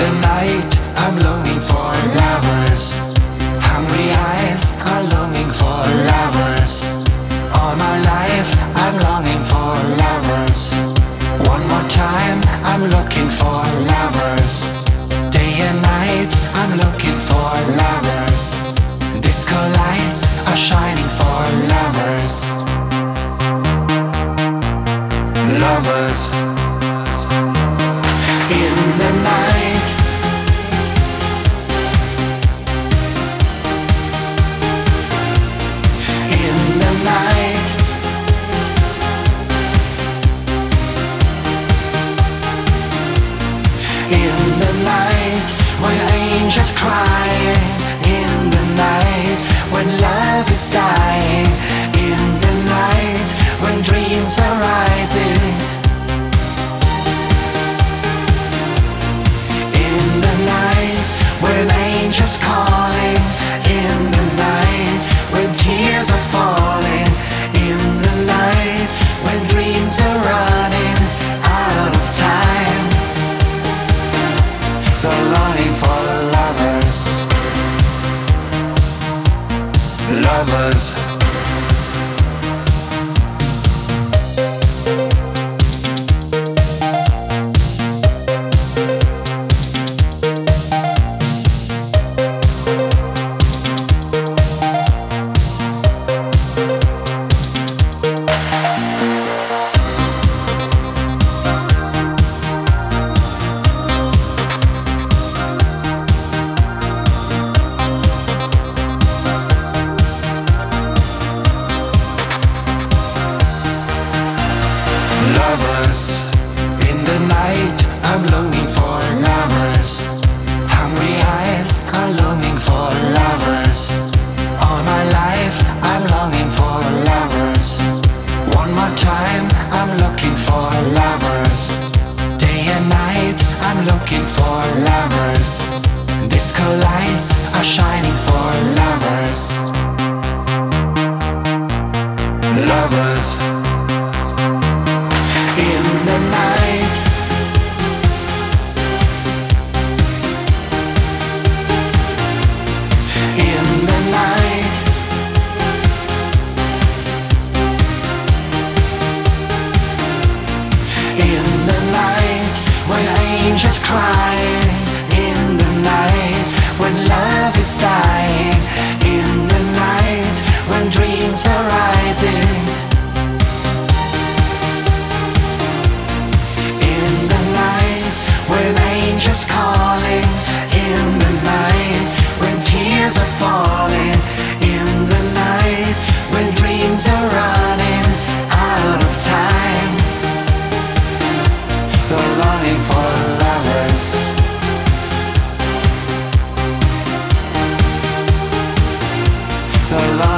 the night, I'm longing for lovers. Hungry eyes are longing for lovers. All my life, I'm longing for lovers. One more time, I'm looking for lovers. Day and night, I'm looking for lovers. Disco lights are shining for lovers. Lovers. In the night, in the night, in the night, when angels cry, in the night, when love is dying, in the night, when dreams are rising. When angels calling, in the night, when tears are falling, in the night, when dreams are running out of time. The longing for lovers. Lovers. Lovers. In the night, I'm longing for lovers. Hungry eyes are longing for lovers. All my life, I'm longing for lovers. One more time, I'm looking for lovers. Day and night, I'm looking for lovers. Disco lights are shining for lovers. Lovers. In the night, in the night, in the night, when angels cry, in the night, when love is dying, in the night, when dreams are rising. When angels calling, in the night, when tears are falling, in the night, when dreams are running out of time. The longing for lovers. The